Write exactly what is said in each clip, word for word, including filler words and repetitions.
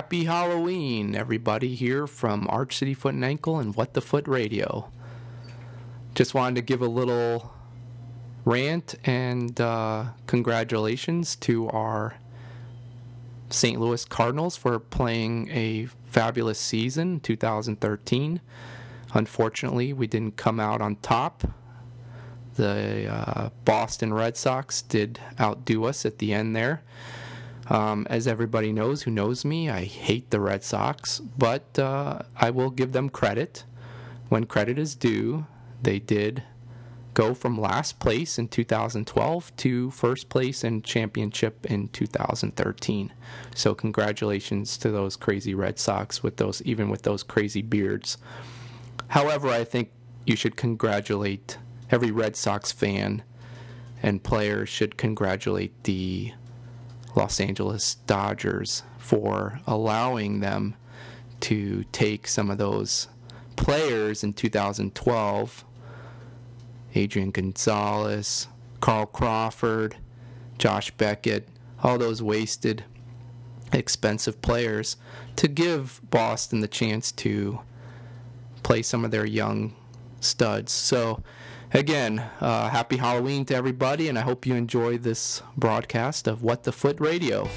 Happy Halloween, everybody, here from Arch City Foot and Ankle and What the Foot Radio. Just wanted to give a little rant and uh, congratulations to our Saint Louis Cardinals for playing a fabulous season, two thousand thirteen. Unfortunately, we didn't come out on top. The uh, Boston Red Sox did outdo us at the end there. Um, as everybody knows who knows me, I hate the Red Sox, but uh, I will give them credit. When credit is due, they did go from last place in two thousand twelve to first place in championship in two thousand thirteen. So congratulations to those crazy Red Sox, with those, even with those crazy beards. However, I think you should congratulate every Red Sox fan, and players should congratulate the Los Angeles Dodgers for allowing them to take some of those players in two thousand twelve, Adrian Gonzalez, Carl Crawford, Josh Beckett, all those wasted, expensive players, to give Boston the chance to play some of their young studs. So again, uh, happy Halloween to everybody, and I hope you enjoy this broadcast of What the Foot Radio.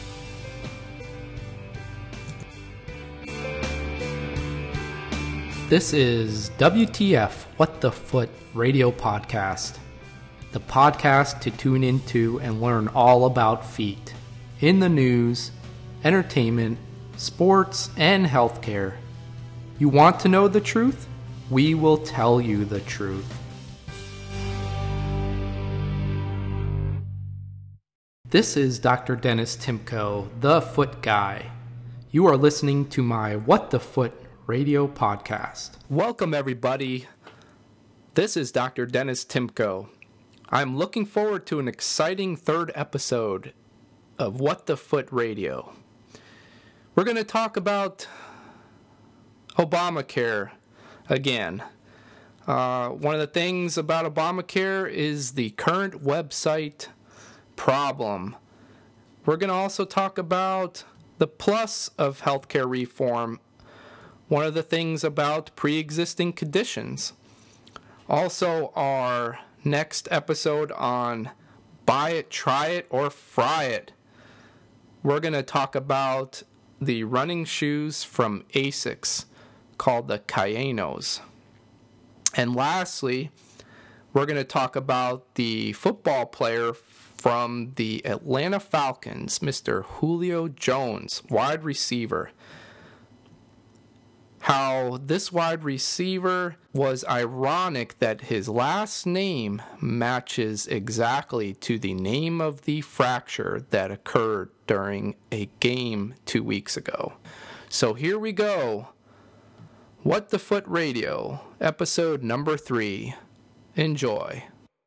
This is W T F, What the Foot Radio Podcast, the podcast to tune into and learn all about feet, in the news, entertainment, sports, and healthcare. You want to know the truth? We will tell you the truth. This is Doctor Dennis Timko, the Foot Guy. You are listening to my What the Foot Radio Podcast. Welcome, everybody. This is Doctor Dennis Timko. I'm looking forward to an exciting third episode of What the Foot Radio. We're going to talk about Obamacare again. Uh, one of the things about Obamacare is the current website problem. We're going to also talk about the plus of healthcare reform. One of the things about pre-existing conditions. Also, our next episode on buy it, try it, or fry it. We're going to talk about the running shoes from Asics called the Cayenos. And lastly, we're going to talk about the football player from the Atlanta Falcons, Mister Julio Jones, wide receiver. How this wide receiver was ironic that his last name matches exactly to the name of the fracture that occurred during a game two weeks ago. So here we go. What the Foot Radio, episode number three. Enjoy.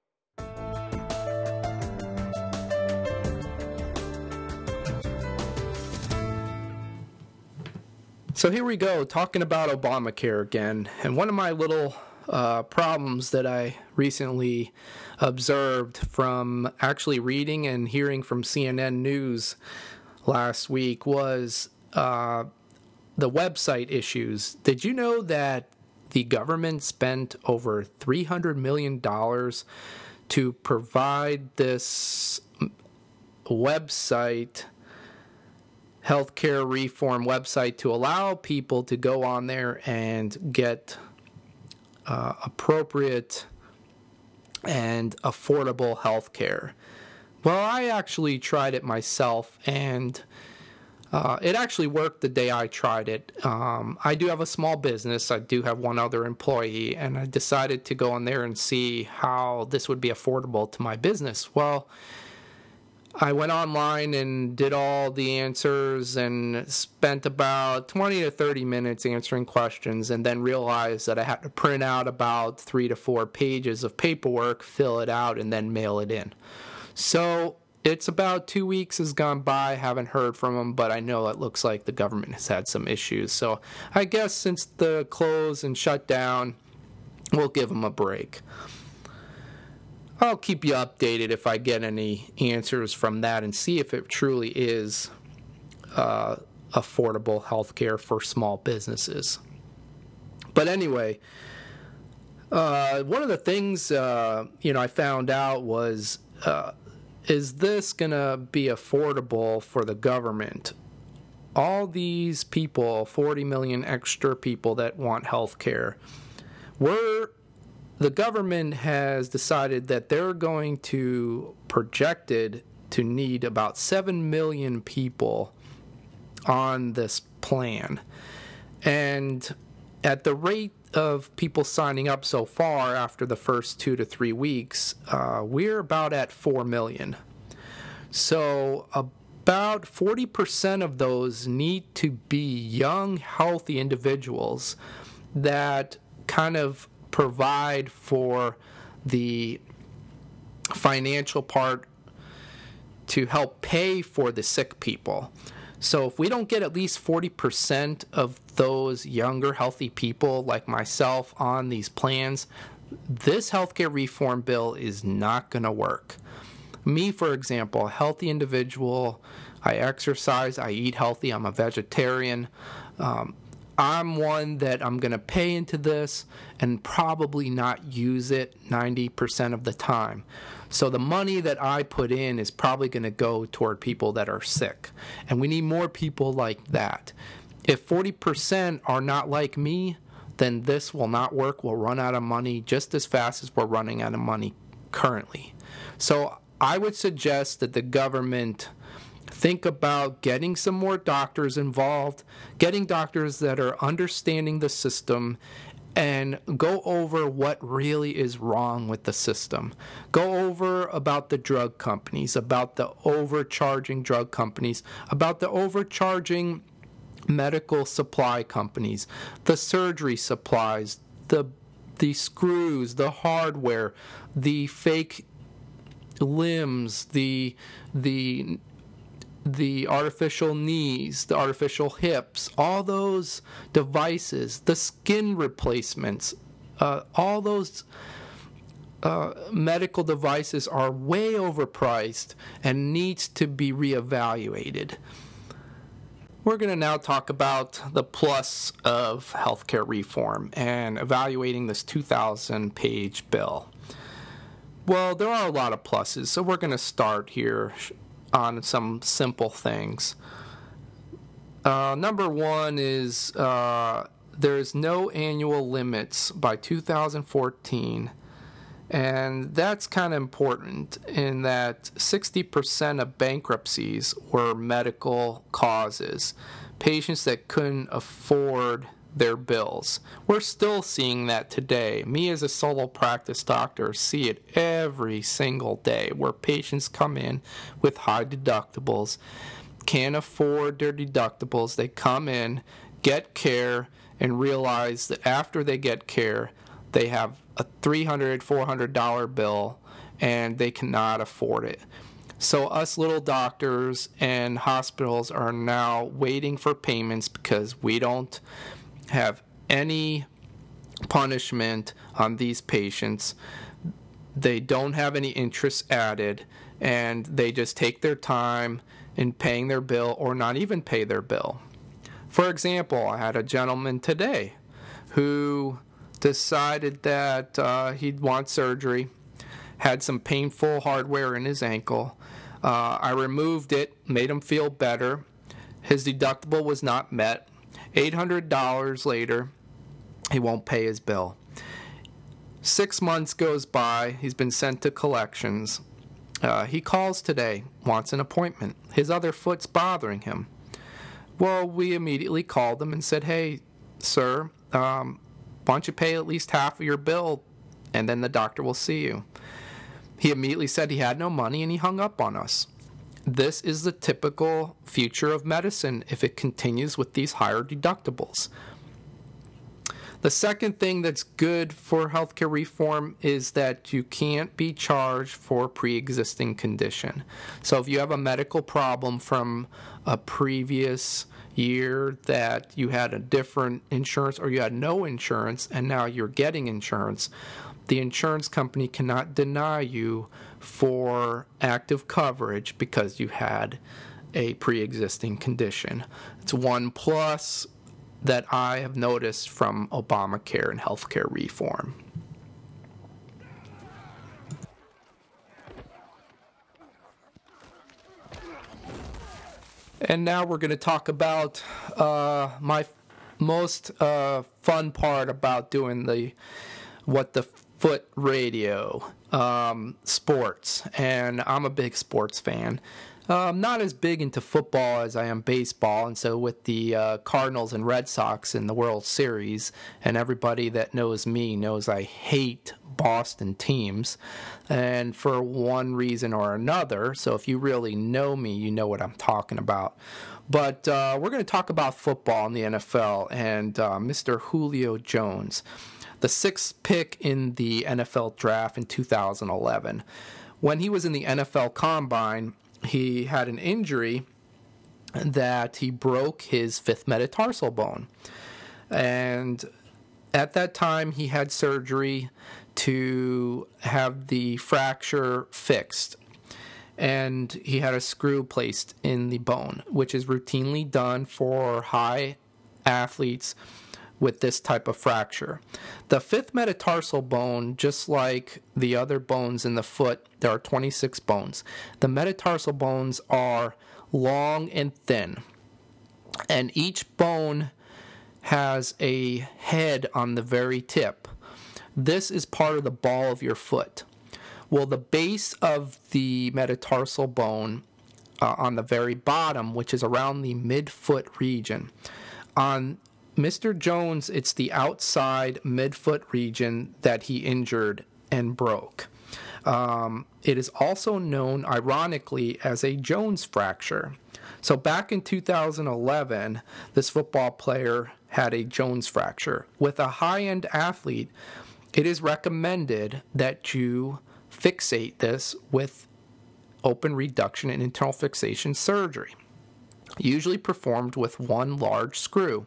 So here we go, talking about Obamacare again. And one of my little uh, problems that I recently observed from actually reading and hearing from C N N News last week was uh, the website issues. Did you know that the government spent over three hundred million dollars to provide this website, healthcare reform website, to allow people to go on there and get uh, appropriate and affordable healthcare? Well, I actually tried it myself, and uh, it actually worked the day I tried it. Um, I do have a small business. I do have one other employee, and I decided to go on there and see how this would be affordable to my business. Well, I went online and did all the answers and spent about twenty to thirty minutes answering questions, and then realized that I had to print out about three to four pages of paperwork, fill it out, and then mail it in. So it's about two weeks has gone by, haven't heard from them, but I know it looks like the government has had some issues. So I guess since the close and shut down, we'll give them a break. I'll keep you updated if I get any answers from that and see if it truly is uh, affordable health care for small businesses. But anyway, uh, one of the things uh, you know I found out was, uh, is this going to be affordable for the government? All these people, forty million extra people that want health care, we're, the government has decided that they're going to, projected to need about seven million people on this plan. And at the rate of people signing up so far after the first two to three weeks, uh, we're about at four million. So about forty percent of those need to be young, healthy individuals that kind of provide for the financial part to help pay for the sick people. So if we don't get at least forty percent of those younger, healthy people like myself on these plans, this healthcare reform bill is not going to work. Me, for example, a healthy individual, I exercise, I eat healthy, I'm a vegetarian. Um, I'm one that I'm going to pay into this and probably not use it ninety percent of the time. So the money that I put in is probably going to go toward people that are sick. And we need more people like that. If forty percent are not like me, then this will not work. We'll run out of money just as fast as we're running out of money currently. So I would suggest that the government think about getting some more doctors involved, getting doctors that are understanding the system, and go over what really is wrong with the system. Go over about the drug companies, about the overcharging drug companies, about the overcharging medical supply companies, the surgery supplies, the the screws, the hardware, the fake limbs, the the the artificial knees, the artificial hips, all those devices, the skin replacements, uh, all those uh, medical devices are way overpriced and needs to be reevaluated. We're going to now talk about the plus of healthcare reform and evaluating this two thousand page bill. Well, there are a lot of pluses, so we're going to start here on some simple things. Uh, number one is uh, there's no annual limits by two thousand fourteen, and that's kind of important in that sixty percent of bankruptcies were medical causes, patients that couldn't afford their bills. We're still seeing that today. Me as a solo practice doctor see it every single day where patients come in with high deductibles, can't afford their deductibles. They come in, get care, and realize that after they get care, they have a three hundred dollars, four hundred dollars bill and they cannot afford it. So us little doctors and hospitals are now waiting for payments because we don't have any punishment on these patients. They don't have any interest added, and they just take their time in paying their bill or not even pay their bill. For example, I had a gentleman today who decided that uh, he'd want surgery, had some painful hardware in his ankle. Uh, I removed it, made him feel better. His deductible was not met. eight hundred dollars later, he won't pay his bill. Six months goes by, he's been sent to collections. Uh, he calls today, wants an appointment. His other foot's bothering him. Well, we immediately called him and said, hey, sir, um, why don't you pay at least half of your bill, and then the doctor will see you. He immediately said he had no money, and he hung up on us. This is the typical future of medicine if it continues with these higher deductibles. The second thing that's good for healthcare reform is that you can't be charged for pre-existing condition. So if you have a medical problem from a previous year that you had a different insurance or you had no insurance and now you're getting insurance, the insurance company cannot deny you for active coverage because you had a pre-existing condition. It's one plus that I have noticed from Obamacare and healthcare reform. And now we're going to talk about uh, my most uh, fun part about doing the What the Foot Radio, um, sports. And I'm a big sports fan. Uh, I'm not as big into football as I am baseball, and so with the uh, Cardinals and Red Sox in the World Series, and everybody that knows me knows I hate Boston teams, and for one reason or another. So if you really know me, you know what I'm talking about. But uh, we're going to talk about football in the N F L and uh, Mister Julio Jones, the sixth pick in the N F L draft in two thousand eleven. When he was in the N F L Combine, he had an injury that he broke his fifth metatarsal bone. And at that time, he had surgery to have the fracture fixed. And he had a screw placed in the bone, which is routinely done for high athletes with this type of fracture. The fifth metatarsal bone, just like the other bones in the foot, there are twenty-six bones. The metatarsal bones are long and thin, and each bone has a head on the very tip. This is part of the ball of your foot. Well, the base of the metatarsal bone uh, on the very bottom, which is around the midfoot region, on Mister Jones, it's the outside midfoot region that he injured and broke. Um, it is also known, ironically, as a Jones fracture. So back in two thousand eleven, this football player had a Jones fracture. With a high-end athlete, it is recommended that you fixate this with open reduction and internal fixation surgery, usually performed with one large screw.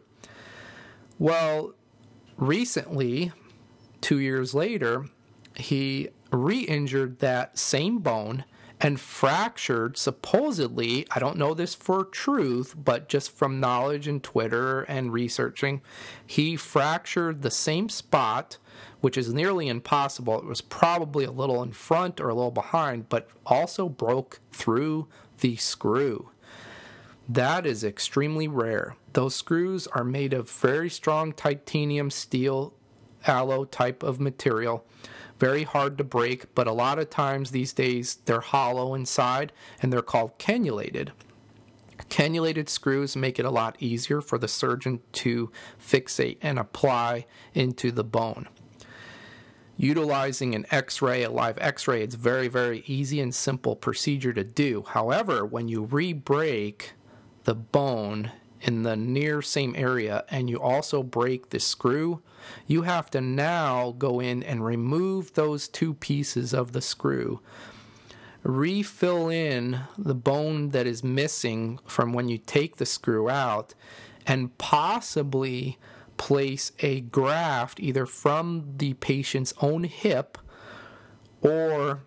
Well, recently, two years later, he re-injured that same bone and fractured, supposedly, I don't know this for truth, but just from knowledge and Twitter and researching, he fractured the same spot, which is nearly impossible. It was probably a little in front or a little behind, but also broke through the screw. That is extremely rare. Those screws are made of very strong titanium steel alloy type of material. Very hard to break, but a lot of times these days they're hollow inside and they're called cannulated. Cannulated screws make it a lot easier for the surgeon to fixate and apply into the bone. Utilizing an x-ray, a live x-ray, it's very, very easy and simple procedure to do. However, when you re-break the bone in the near same area and you also break the screw, you have to now go in and remove those two pieces of the screw, refill in the bone that is missing from when you take the screw out, and possibly place a graft either from the patient's own hip or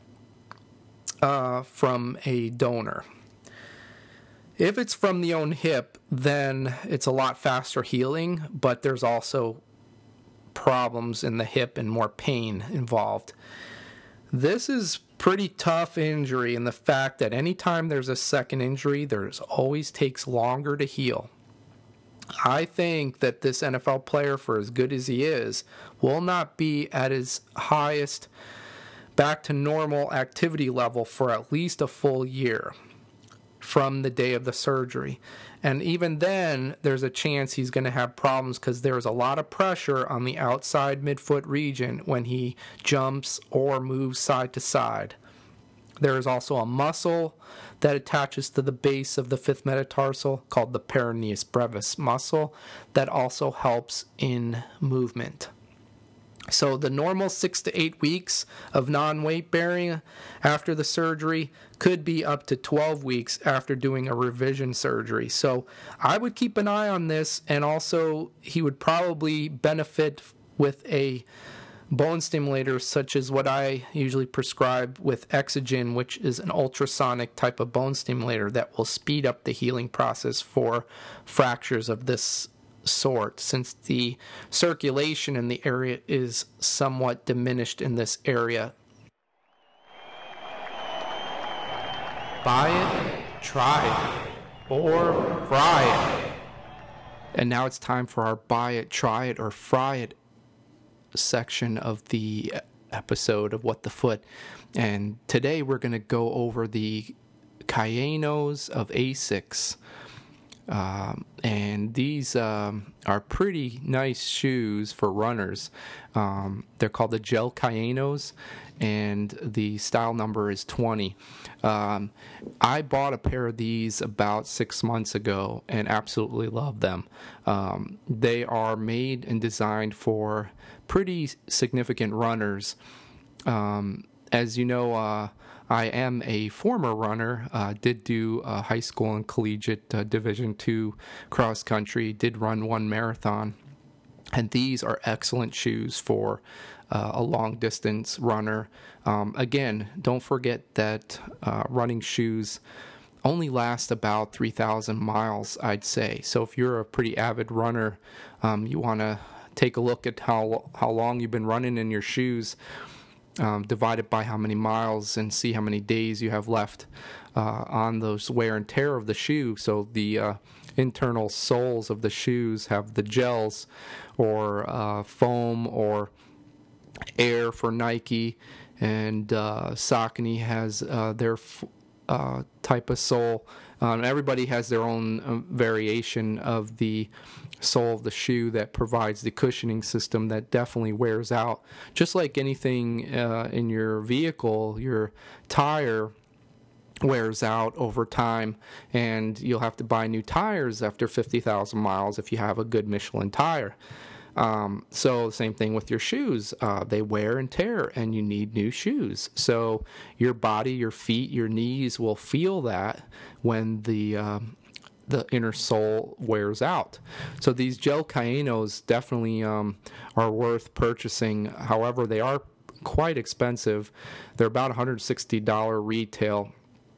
uh, from a donor. If it's from the own hip, then it's a lot faster healing, but there's also problems in the hip and more pain involved. This is pretty tough injury in the fact that anytime there's a second injury, there's always takes longer to heal. I think that this N F L player, for as good as he is, will not be at his highest back to normal activity level for at least a full year from the day of the surgery. And even then, there's a chance he's going to have problems because there's a lot of pressure on the outside midfoot region when he jumps or moves side to side. There is also a muscle that attaches to the base of the fifth metatarsal called the peroneus brevis muscle that also helps in movement. So the normal six to eight weeks of non-weight bearing after the surgery could be up to twelve weeks after doing a revision surgery. So I would keep an eye on this, and also he would probably benefit with a bone stimulators such as what I usually prescribe with Exogen, which is an ultrasonic type of bone stimulator that will speed up the healing process for fractures of this sort, since the circulation in the area is somewhat diminished in this area. Buy it, try it, or fry it. And now it's time for our buy it, try it, or fry it section of the episode of What the Foot. And today we're going to go over the Kayanos of Asics. Um, and these um, are pretty nice shoes for runners. Um, they're called the Gel Kayanos, and the style number is twenty. Um, I bought a pair of these about six months ago and absolutely love them. Um, they are made and designed for pretty significant runners. Um, as you know, uh, I am a former runner, uh, did do uh, high school and collegiate uh, Division two cross country, did run one marathon, and these are excellent shoes for uh, a long distance runner. Um, again, don't forget that uh, running shoes only last about three thousand miles, I'd say. So if you're a pretty avid runner, um, you want to take a look at how how long you've been running in your shoes. Um, divide it by how many miles and see how many days you have left uh, on those wear and tear of the shoe. So the uh, internal soles of the shoes have the gels or uh, foam or air for Nike, and uh, Saucony has uh, their f- uh, type of sole. Um, everybody has their own uh, variation of the sole of the shoe that provides the cushioning system that definitely wears out. Just like anything uh, in your vehicle, your tire wears out over time, and you'll have to buy new tires after fifty thousand miles if you have a good Michelin tire. Um, so same thing with your shoes. Uh, they wear and tear, and you need new shoes. So your body, your feet, your knees will feel that when the um, the inner sole wears out. So these Gel Kayanos definitely um, are worth purchasing. However, they are quite expensive. They're about one hundred sixty dollars retail.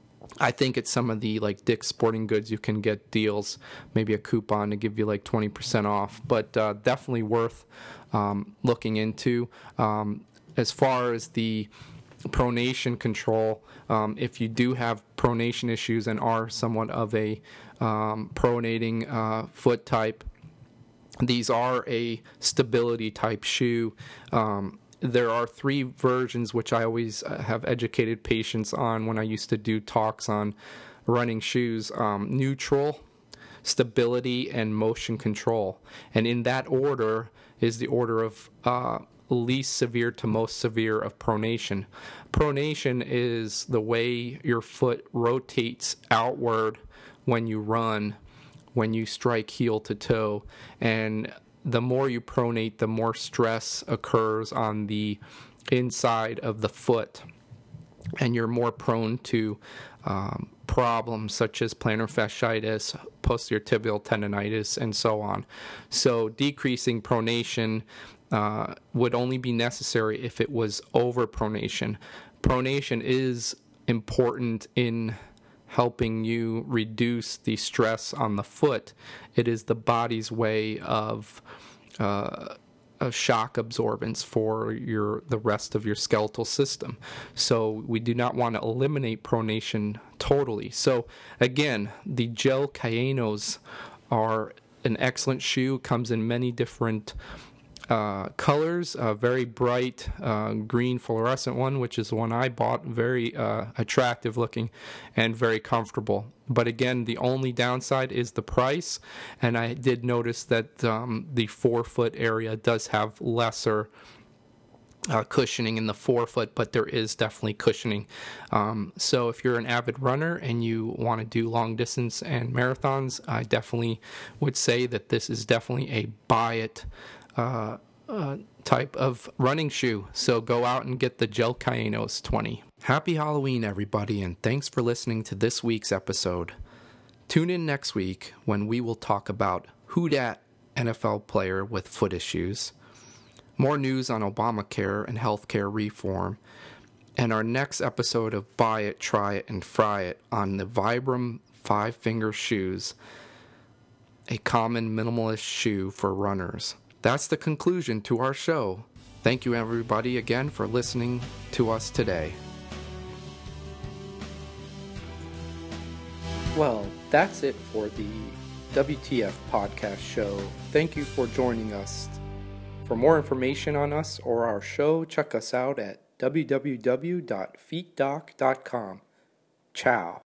I think at some of the like Dick's Sporting Goods you can get deals, maybe a coupon to give you like twenty percent off, but uh, definitely worth um, looking into. Um, as far as the pronation control, um, if you do have pronation issues and are somewhat of a um, pronating uh, foot type, these are a stability type shoe. Um, There are three versions, which I always have educated patients on when I used to do talks on running shoes: um, neutral, stability, and motion control. And in that order is the order of uh, least severe to most severe of pronation. Pronation is the way your foot rotates outward when you run, when you strike heel to toe. And the more you pronate, the more stress occurs on the inside of the foot, and you're more prone to um, problems such as plantar fasciitis, posterior tibial tendonitis, and so on. So decreasing pronation uh, would only be necessary if it was overpronation. Pronation is important in helping you reduce the stress on the foot. It is the body's way of uh, a shock absorbance for your the rest of your skeletal system. So we do not want to eliminate pronation totally. So again, the Gel Kayanos are an excellent shoe. Comes in many different Uh, colors, a very bright uh, green fluorescent one, which is the one I bought, very uh, attractive looking and very comfortable. But again, the only downside is the price, and I did notice that um, the forefoot area does have lesser uh, cushioning in the forefoot, but there is definitely cushioning. Um, so if you're an avid runner and you want to do long distance and marathons, I definitely would say that this is definitely a buy it Uh, uh, type of running shoe. So go out and get the Gel Kayanos twenty. Happy Halloween, everybody, and thanks for listening to this week's episode. Tune in next week when we will talk about who dat N F L player with foot issues. more news on Obamacare and healthcare reform, and our next episode of Buy It, Try It, and Fry It on the Vibram Five Finger Shoes, a common minimalist shoe for runners. That's the conclusion to our show. Thank you, everybody, again for listening to us today. Well, that's it for the W T F podcast show. Thank you for joining us. For more information on us or our show, check us out at w w w dot feet doc dot com. Ciao.